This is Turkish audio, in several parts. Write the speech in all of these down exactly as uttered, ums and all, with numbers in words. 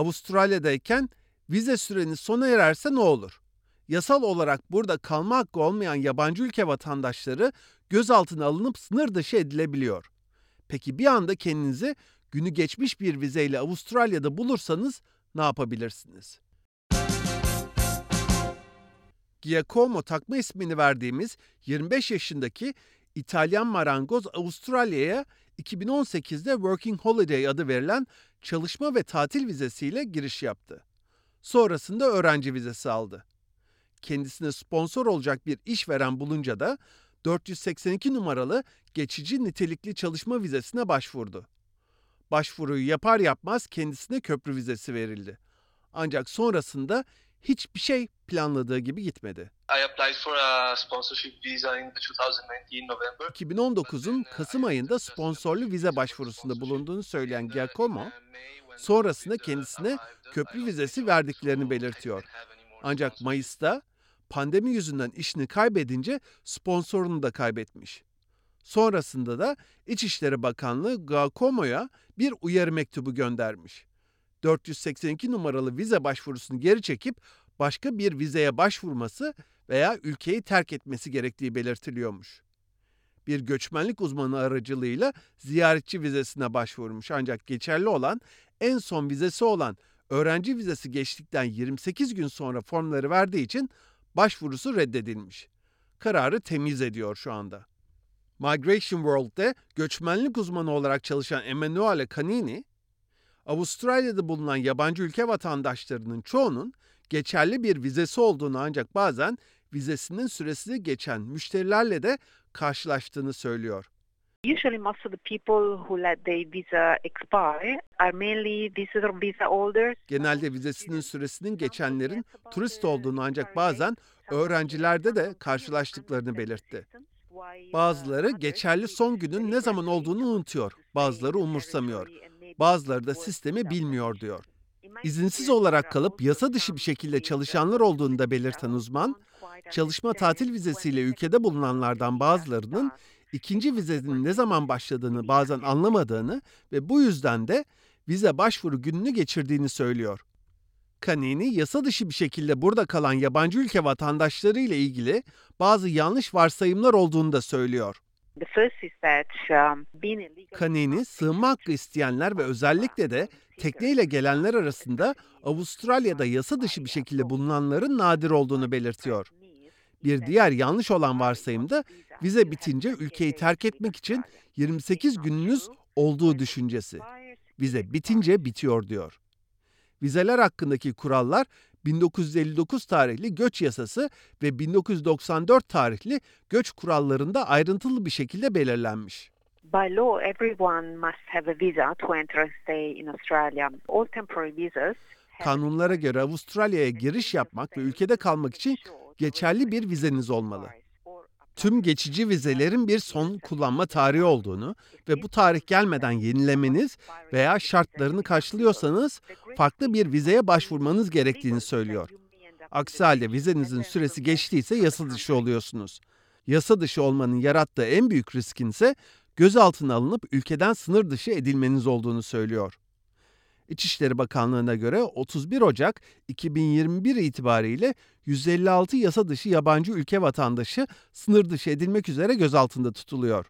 Avustralya'dayken vize süreniz sona ererse ne olur? Yasal olarak burada kalma hakkı olmayan yabancı ülke vatandaşları gözaltına alınıp sınır dışı edilebiliyor. Peki bir anda kendinizi günü geçmiş bir vizeyle Avustralya'da bulursanız ne yapabilirsiniz? Giacomo takma ismini verdiğimiz yirmi beş yaşındaki İtalyan marangoz Avustralya'ya iki bin on sekizde Working Holiday adı verilen çalışma ve tatil vizesiyle giriş yaptı. Sonrasında öğrenci vizesi aldı. Kendisine sponsor olacak bir işveren bulunca da dört yüz seksen iki numaralı geçici nitelikli çalışma vizesine başvurdu. Başvuruyu yapar yapmaz kendisine köprü vizesi verildi. Ancak sonrasında hiçbir şey planladığı gibi gitmedi. I applied for a sponsorship visa in two thousand nineteen November. iki bin on dokuzun Kasım ayında sponsorlu vize başvurusunda bulunduğunu söyleyen Giacomo, sonrasında kendisine köprü vizesi verdiklerini belirtiyor. Ancak Mayıs'ta pandemi yüzünden işini kaybedince sponsorunu da kaybetmiş. Sonrasında da İçişleri Bakanlığı Giacomo'ya bir uyarı mektubu göndermiş. dört yüz seksen iki numaralı vize başvurusunu geri çekip başka bir vizeye başvurması veya ülkeyi terk etmesi gerektiği belirtiliyormuş. Bir göçmenlik uzmanı aracılığıyla ziyaretçi vizesine başvurmuş ancak geçerli olan en son vizesi olan öğrenci vizesi geçtikten yirmi sekiz gün sonra formları verdiği için başvurusu reddedilmiş. Kararı temiz ediyor şu anda. Migration World'de göçmenlik uzmanı olarak çalışan Emanuele Canini, Avustralya'da bulunan yabancı ülke vatandaşlarının çoğunun geçerli bir vizesi olduğunu ancak bazen vizesinin süresi geçen müşterilerle de karşılaştığını söylüyor. Usually most of the people who let their visa expire are mainly visitor visa holders. Genelde vizesinin süresinin geçenlerin turist olduğunu ancak bazen öğrencilerde de karşılaştıklarını belirtti. Bazıları geçerli son günün ne zaman olduğunu unutuyor, bazıları umursamıyor, bazıları da sistemi bilmiyor diyor. İzinsiz olarak kalıp yasa dışı bir şekilde çalışanlar olduğunu da belirten uzman, çalışma tatil vizesiyle ülkede bulunanlardan bazılarının ikinci vizenin ne zaman başladığını bazen anlamadığını ve bu yüzden de vize başvuru gününü geçirdiğini söylüyor. Canini, yasa dışı bir şekilde burada kalan yabancı ülke vatandaşları ile ilgili bazı yanlış varsayımlar olduğunu da söylüyor. Canini, sığınma hakkı isteyenler ve özellikle de tekneyle gelenler arasında Avustralya'da yasa dışı bir şekilde bulunanların nadir olduğunu belirtiyor. Bir diğer yanlış olan varsayım da vize bitince ülkeyi terk etmek için yirmi sekiz gününüz olduğu düşüncesi. Vize bitince bitiyor diyor. Vizeler hakkındaki kurallar bin dokuz yüz elli dokuz tarihli göç yasası ve bin dokuz yüz doksan dört tarihli göç kurallarında ayrıntılı bir şekilde belirlenmiş. By law, everyone must have a visa to enter and stay in Australia. All temporary visas. Kanunlara göre Avustralya'ya giriş yapmak ve ülkede kalmak için geçerli bir vizeniz olmalı. Tüm geçici vizelerin bir son kullanma tarihi olduğunu ve bu tarih gelmeden yenilemeniz veya şartlarını karşılıyorsanız farklı bir vizeye başvurmanız gerektiğini söylüyor. Aksi halde vizenizin süresi geçtiyse yasa dışı oluyorsunuz. Yasa dışı olmanın yarattığı en büyük riskin ise gözaltına alınıp ülkeden sınır dışı edilmeniz olduğunu söylüyor. İçişleri Bakanlığı'na göre otuz bir Ocak iki bin yirmi bir itibariyle yüz elli altı yasa dışı yabancı ülke vatandaşı sınır dışı edilmek üzere gözaltında tutuluyor.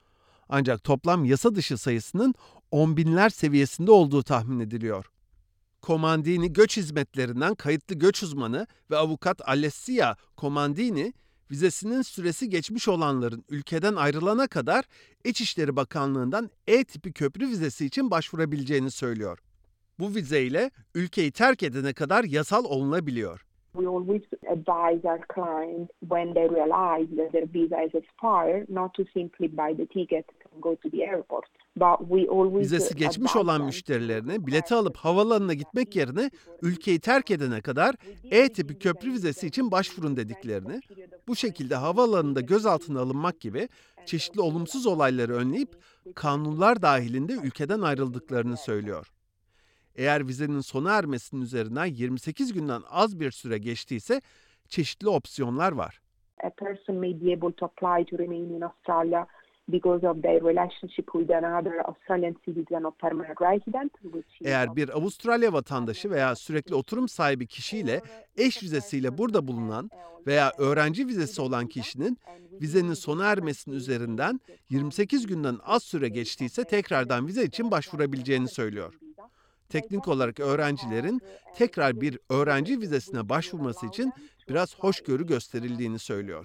Ancak toplam yasa dışı sayısının on binler seviyesinde olduğu tahmin ediliyor. Comandini Göç Hizmetlerinden kayıtlı göç uzmanı ve avukat Alessia Comandini, vizesinin süresi geçmiş olanların ülkeden ayrılana kadar İçişleri Bakanlığı'ndan E tipi köprü vizesi için başvurabileceğini söylüyor. Bu vizeyle ülkeyi terk edene kadar yasal olunabiliyor. We always advise our clients when they realize that their visa is expired not to simply buy the ticket and go to the airport. But we always Vizesi geçmiş advise olan them müşterilerine bileti alıp havaalanına gitmek yerine ülkeyi terk edene kadar E tipi köprü vizesi için başvurun dediklerini, bu şekilde havaalanında gözaltına alınmak gibi çeşitli olumsuz olayları önleyip kanunlar dahilinde ülkeden ayrıldıklarını söylüyor. Eğer vizenin sona ermesinin üzerinden yirmi sekiz günden az bir süre geçtiyse çeşitli opsiyonlar var. a person may be able to apply to remain in Australia because of their relationship with another Australian citizen or permanent resident. Which is Eğer bir Avustralya vatandaşı veya sürekli oturum sahibi kişiyle eş vizesiyle burada bulunan veya öğrenci vizesi olan kişinin vizenin sona ermesinin üzerinden yirmi sekiz günden az süre geçtiyse tekrardan vize için başvurabileceğini söylüyor. Teknik olarak öğrencilerin tekrar bir öğrenci vizesine başvurması için biraz hoşgörü gösterildiğini söylüyor.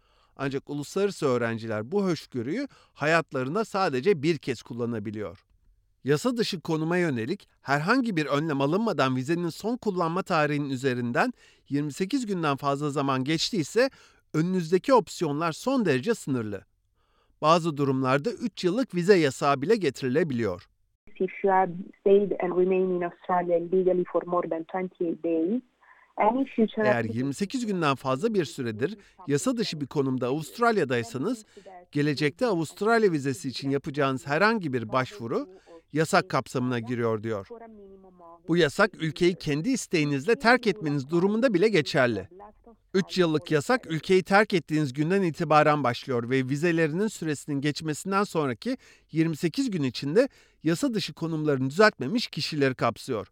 Ancak uluslararası öğrenciler bu hoşgörüyü hayatlarında sadece bir kez kullanabiliyor. Yasa dışı konuma yönelik herhangi bir önlem alınmadan vizenin son kullanma tarihinin üzerinden yirmi sekiz günden fazla zaman geçtiyse önünüzdeki opsiyonlar son derece sınırlı. Bazı durumlarda üç yıllık vize yasağı bile getirilebiliyor. if you have stayed and remained in Australia legally for more than twenty-eight days, any future Eğer yirmi sekiz günden fazla bir süredir yasa dışı bir konumda Avustralya'daysanız, gelecekte Avustralya vizesi için yapacağınız herhangi bir başvuru yasak kapsamına giriyor diyor. Bu yasak ülkeyi kendi isteğinizle terk etmeniz durumunda bile geçerli. üç yıllık yasak ülkeyi terk ettiğiniz günden itibaren başlıyor ve vizelerinin süresinin geçmesinden sonraki yirmi sekiz gün içinde yasa dışı konumlarını düzeltmemiş kişileri kapsıyor.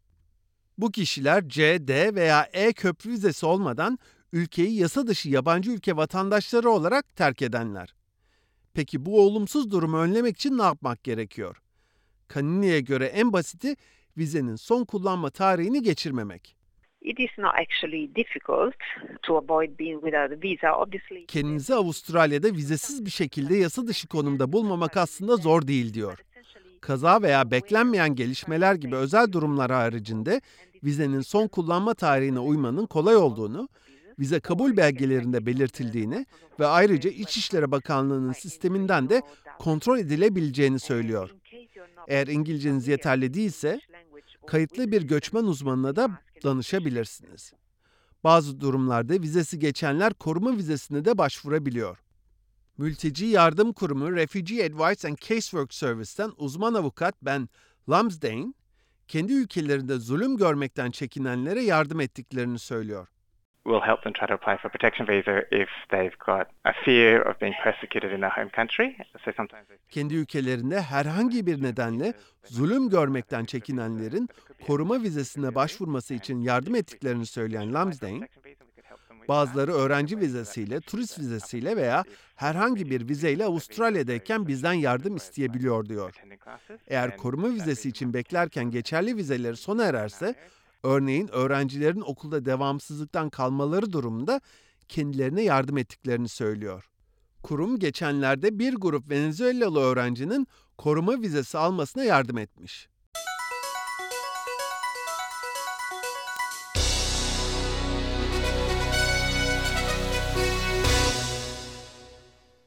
Bu kişiler C, D veya E köprü vizesi olmadan ülkeyi yasa dışı yabancı ülke vatandaşları olarak terk edenler. Peki bu olumsuz durumu önlemek için ne yapmak gerekiyor? Kanini'ye göre en basiti vizenin son kullanma tarihini geçirmemek. It is not actually difficult to avoid being without a visa. Obviously, Kendinizi Avustralya'da vizesiz bir şekilde yasa dışı konumda bulmamak aslında zor değil diyor. Kaza veya beklenmeyen gelişmeler gibi özel durumlar haricinde vizenin son kullanma tarihine uymanın kolay olduğunu, vize kabul belgelerinde belirtildiğini ve ayrıca İçişleri Bakanlığı'nın sisteminden de kontrol edilebileceğini söylüyor. Eğer İngilizceniz yeterli değilse, kayıtlı bir göçmen uzmanına da danışabilirsiniz. Bazı durumlarda vizesi geçenler koruma vizesine de başvurabiliyor. Mülteci Yardım Kurumu Refugee Advice and Casework Service'ten uzman avukat Ben Lumsdaine, kendi ülkelerinde zulüm görmekten çekinenlere yardım ettiklerini söylüyor. We'll help them try to apply for a protection visa if they've got a fear of being persecuted in their home country. So sometimes they... Kendi ülkelerinde herhangi bir nedenle zulüm görmekten çekinenlerin koruma vizesine başvurması için yardım ettiklerini söyleyen Lumsdaine, bazıları öğrenci vizesiyle, turist vizesiyle veya herhangi bir vizeyle Avustralya'dayken bizden yardım isteyebiliyor diyor. Eğer koruma vizesi için beklerken geçerli vizeleri sona ererse, örneğin öğrencilerin okulda devamsızlıktan kalmaları durumunda kendilerine yardım ettiklerini söylüyor. Kurum geçenlerde bir grup Venezuelalı öğrencinin koruma vizesi almasına yardım etmiş.